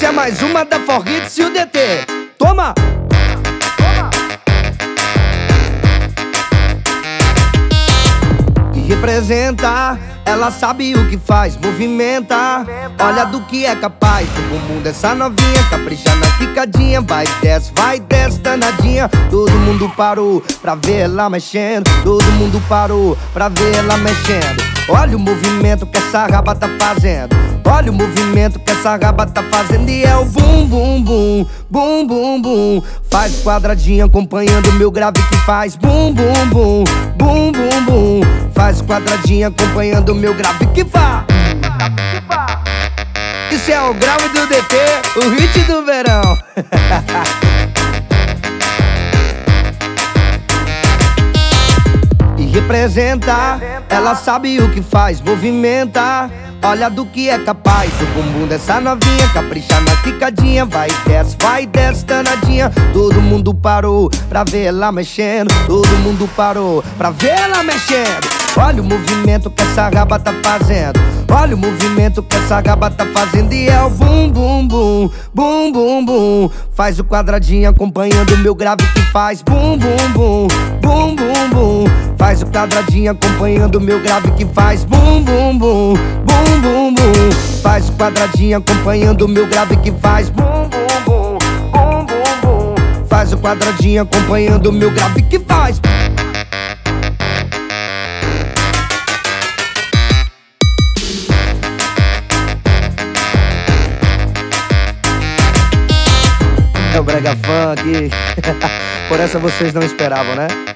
Essa é mais uma da Forrits e o DT. Toma! E representa, ela sabe o que faz, movimenta. Olha do que é capaz, o bumbum dessa novinha. Capricha na quicadinha, vai desce danadinha. Todo mundo parou pra ver ela mexendo. Todo mundo parou pra ver ela mexendo. Olha o movimento que essa raba tá fazendo. Olha o movimento que essa raba tá fazendo. E é o bum bum bum, bum bum bum. Faz quadradinho acompanhando o meu grave que faz bum bum bum, bum bum bum. Faz quadradinho acompanhando o meu grave que faz. Isso é o grave do DT, o hit do verão. E representa, ela sabe o que faz, movimenta. Olha do que é capaz, o bumbum dessa novinha. Capricha na quicadinha, vai desce danadinha. Todo mundo parou pra ver ela mexendo. Todo mundo parou pra ver ela mexendo. Olha o movimento que essa raba tá fazendo. Olha o movimento que essa raba tá fazendo. E é o bum bum bum, bum bum bum. Faz o quadradinho acompanhando o meu grave que faz bum bum bum, bum bum bum. Faz o quadradinho acompanhando o meu grave que faz bum bum bum, bum bum bum. Faz o quadradinho acompanhando o meu grave que faz bum bum bum, bum bum bum. Faz o quadradinho acompanhando o meu grave que faz. É o brega funk. Por essa vocês não esperavam, né?